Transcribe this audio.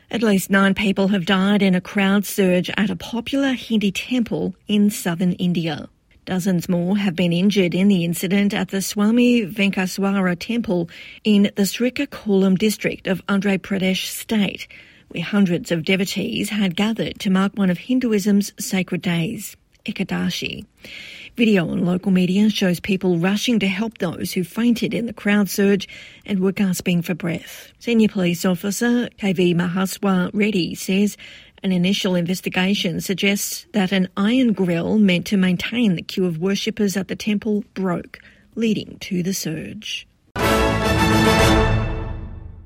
At least 9 people have died in a crowd surge at a popular Hindi temple in southern India. Dozens more have been injured in the incident at the Swami Venkateswara temple in the Srikakulam district of Andhra Pradesh state, where hundreds of devotees had gathered to mark one of Hinduism's sacred days, Ekadashi. Video on local media shows people rushing to help those who fainted in the crowd surge and were gasping for breath. Senior police officer KV Mahaswa Reddy says an initial investigation suggests that an iron grill meant to maintain the queue of worshippers at the temple broke, leading to the surge.